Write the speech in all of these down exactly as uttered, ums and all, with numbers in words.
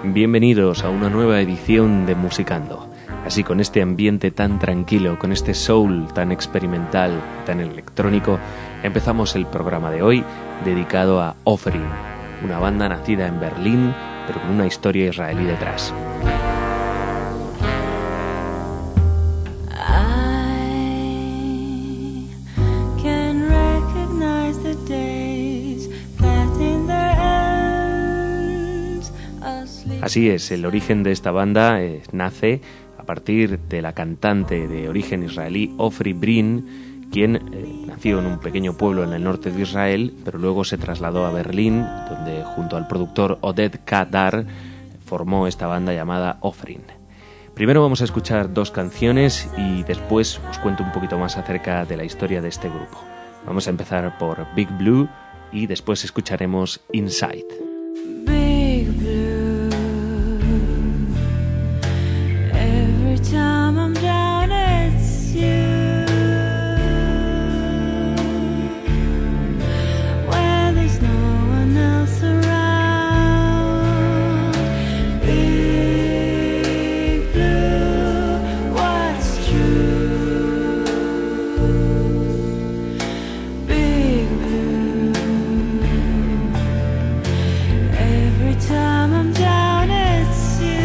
Bienvenidos a una nueva edición de Musicando. Así, con este ambiente tan tranquilo, con este soul tan experimental, tan electrónico, empezamos el programa de hoy dedicado a Offering, una banda nacida en Berlín, pero con una historia israelí detrás. Así es, el origen de esta banda eh, nace a partir de la cantante de origen israelí Ofri Brin, quien eh, nació en un pequeño pueblo en el norte de Israel, pero luego se trasladó a Berlín, donde junto al productor Oded Kadar formó esta banda llamada Offering. Primero vamos a escuchar dos canciones y después os cuento un poquito más acerca de la historia de este grupo. Vamos a empezar por Big Blue y después escucharemos Inside. Big Blue. Time I'm down, it's you. When there's no one else around. Big Blue, what's true? Big Blue. Every time I'm down, it's you.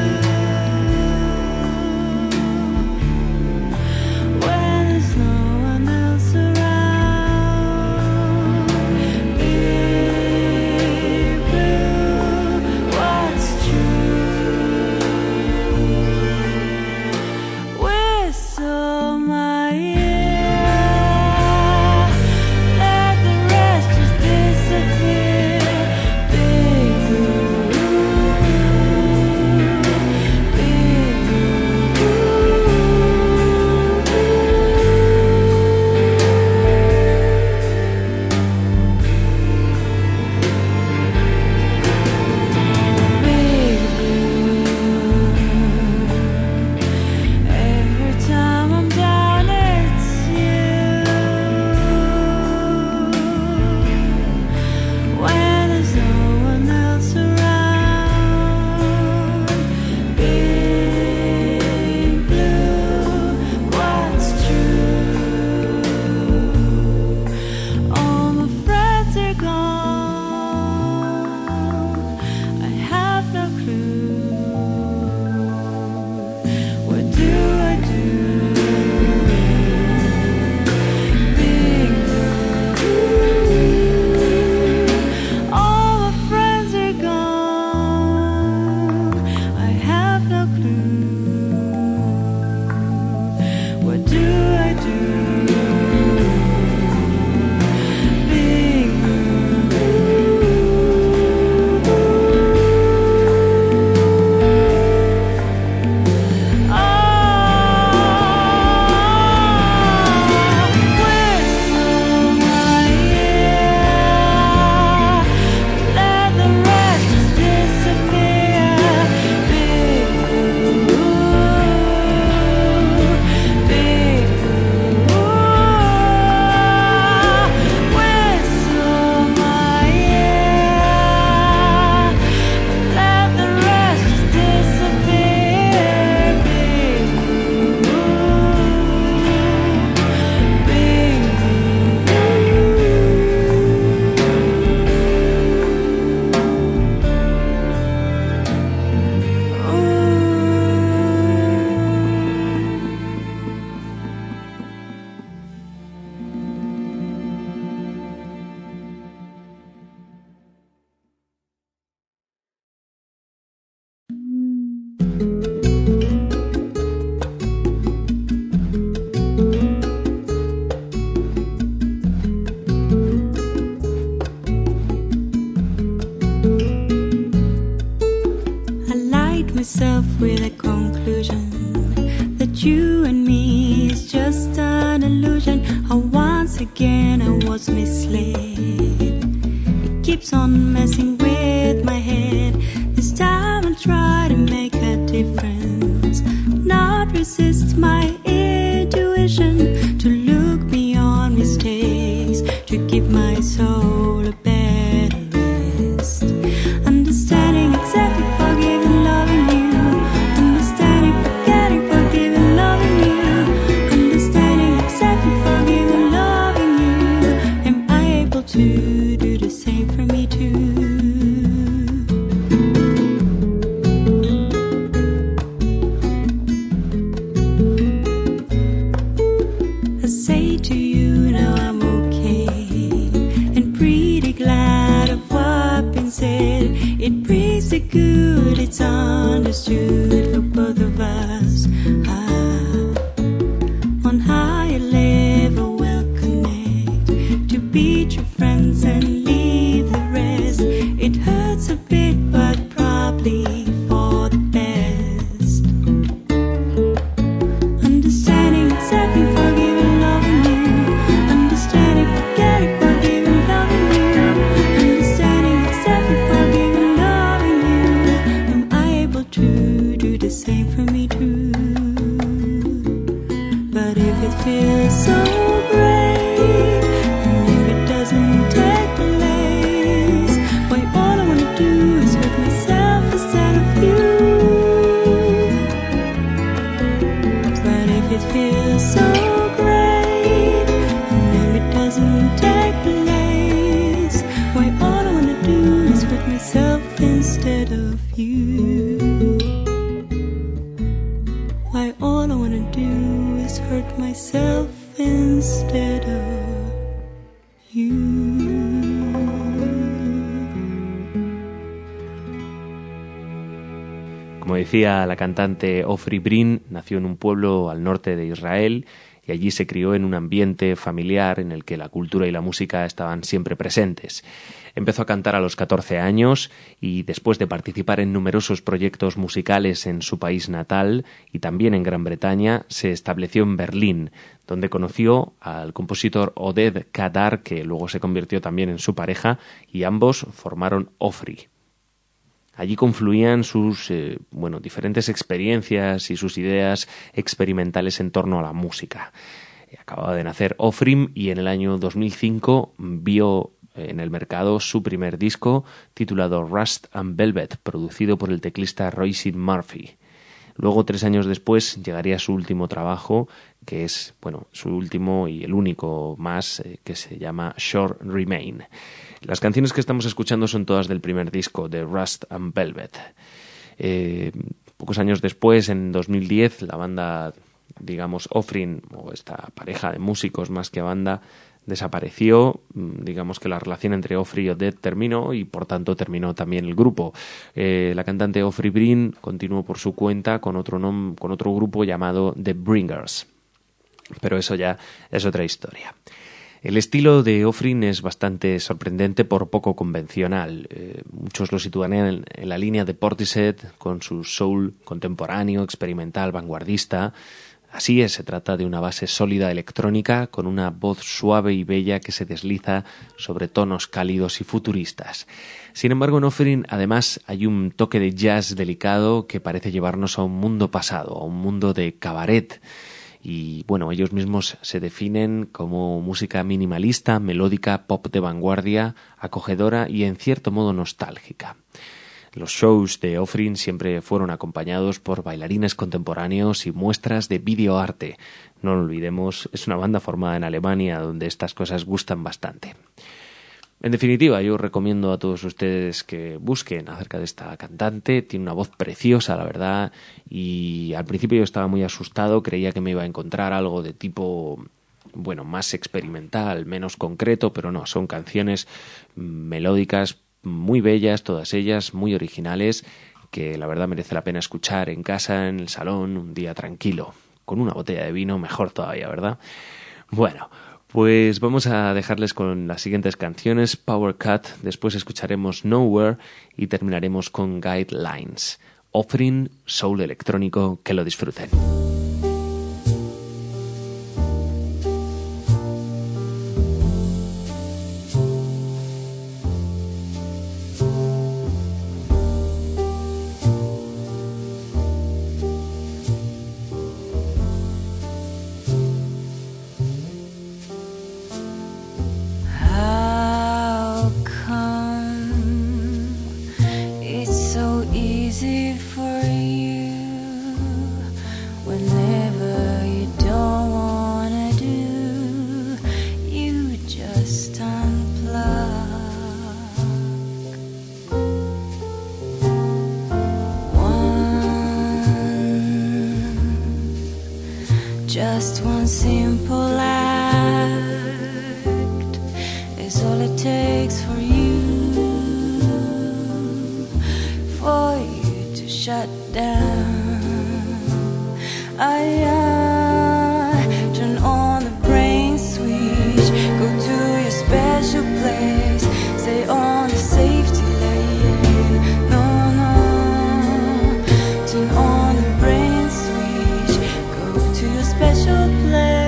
Myself with a conclusion that you and me is just an illusion. How once again I was misled. It keeps on messing with my head. This time I'll try to make a difference, not resist my intuition, to look beyond mistakes, to give my soul a better rest. Understanding, accepting, forgiving, to you, now I'm okay. And pretty glad of what been said. It brings the good, it's understood for both of us. Ah, on higher level we'll connect to be true friends and leave the rest. It hurts a bit but probably for the best. Understanding, accepting, forgiving, loving you. Understanding, forgetting, forgiving, loving you. Understanding, accepting, forgiving, loving you. Am I able to do the same for me too? But if it feels so great, and if it doesn't take place, why all I wanna do is hurt myself instead of you. But if it feels so great, and if it doesn't take place, why all I wanna do is hurt myself instead of you. Why all I wanna do is hurt myself instead of you. Como decía la cantante Ofri Brin, nació en un pueblo al norte de Israel y allí se crió en un ambiente familiar en el que la cultura y la música estaban siempre presentes. Empezó a cantar a los catorce años y después de participar en numerosos proyectos musicales en su país natal y también en Gran Bretaña, se estableció en Berlín, donde conoció al compositor Oded Kadar, que luego se convirtió también en su pareja, y ambos formaron Ofri. Allí confluían sus eh, bueno, diferentes experiencias y sus ideas experimentales en torno a la música. Acababa de nacer Ofrim y en el año dos mil cinco vio en el mercado su primer disco titulado Rust and Velvet, producido por el teclista Roisin Murphy. Luego, tres años después, llegaría su último trabajo, que es bueno, su último y el único más, eh, que se llama Short Remain. Las canciones que estamos escuchando son todas del primer disco, de Rust and Velvet. Eh, pocos años después, en dos mil diez, la banda, digamos, Ofrin, o esta pareja de músicos más que banda, desapareció. Digamos que la relación entre Ofri y Oded terminó y por tanto terminó también el grupo. Eh, la cantante Ofri Brin continuó por su cuenta con otro, nom- con otro grupo llamado The Bringers. Pero eso ya es otra historia. El estilo de Ofrin es bastante sorprendente por poco convencional. Eh, muchos lo sitúan en, en la línea de Portishead con su soul contemporáneo, experimental, vanguardista. Así es, se trata de una base sólida electrónica con una voz suave y bella que se desliza sobre tonos cálidos y futuristas. Sin embargo, en Ofrin además hay un toque de jazz delicado que parece llevarnos a un mundo pasado, a un mundo de cabaret. Y bueno, ellos mismos se definen como música minimalista, melódica, pop de vanguardia, acogedora y en cierto modo nostálgica. Los shows de Ofrin siempre fueron acompañados por bailarines contemporáneos y muestras de videoarte. No lo olvidemos, es una banda formada en Alemania donde estas cosas gustan bastante. En definitiva, yo recomiendo a todos ustedes que busquen acerca de esta cantante. Tiene una voz preciosa, la verdad, y al principio yo estaba muy asustado, creía que me iba a encontrar algo de tipo, bueno, más experimental, menos concreto, pero no, son canciones melódicas muy bellas, todas ellas muy originales, que la verdad merece la pena escuchar en casa, en el salón, un día tranquilo, con una botella de vino, mejor todavía, ¿verdad? Bueno, pues vamos a dejarles con las siguientes canciones, Power Cut, después escucharemos Nowhere y terminaremos con Guidelines. Ofrin, soul electrónico, que lo disfruten. Just one simple act. act is all it takes for you, for you to shut down. I, I turn on the brain switch, go to your special place, stay on the safety lane. No, no, turn on the brain switch, go to your special place.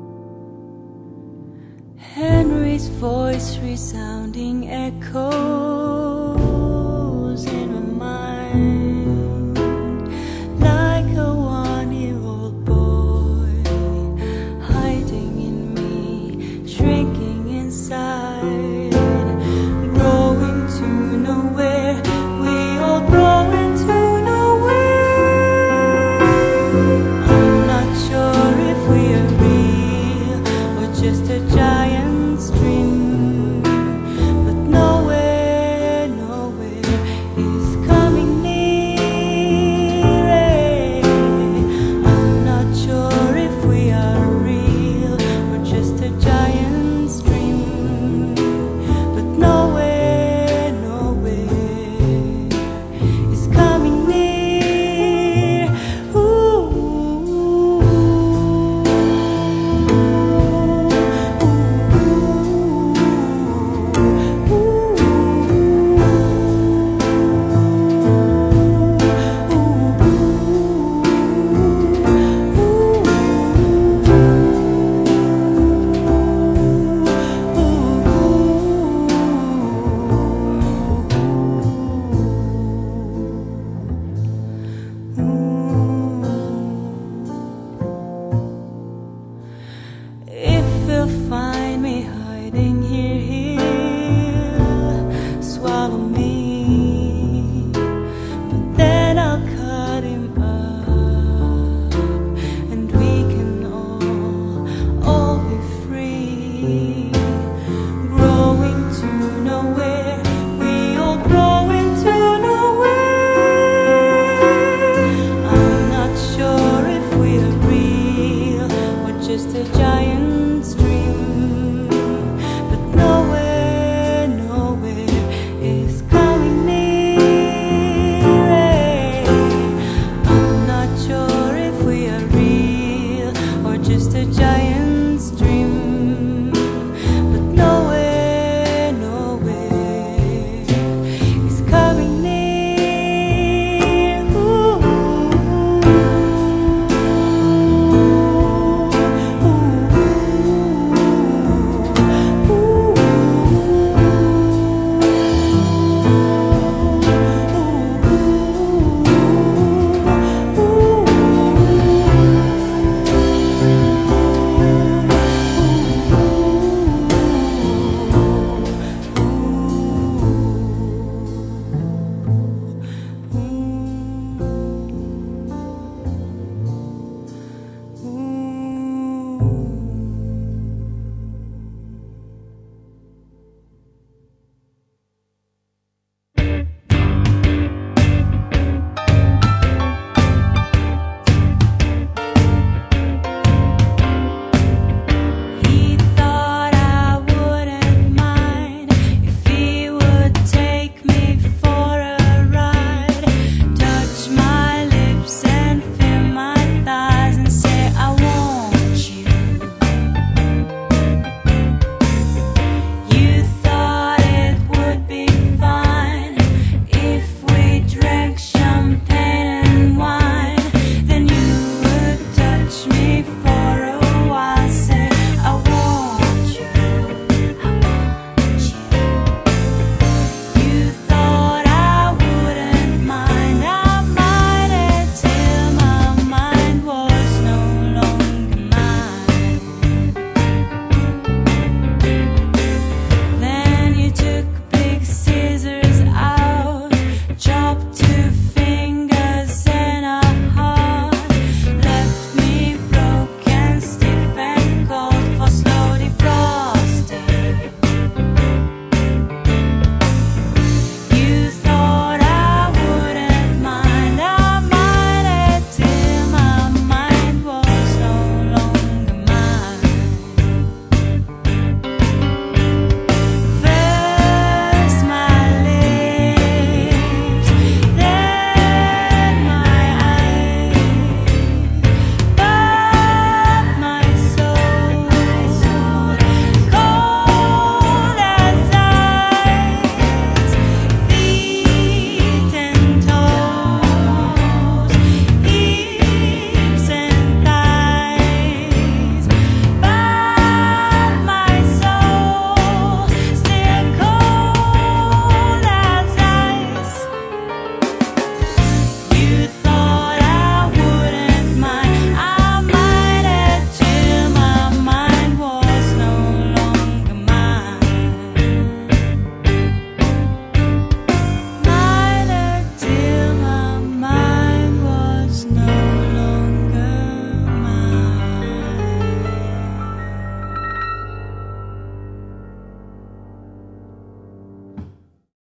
Henry's voice resounding echo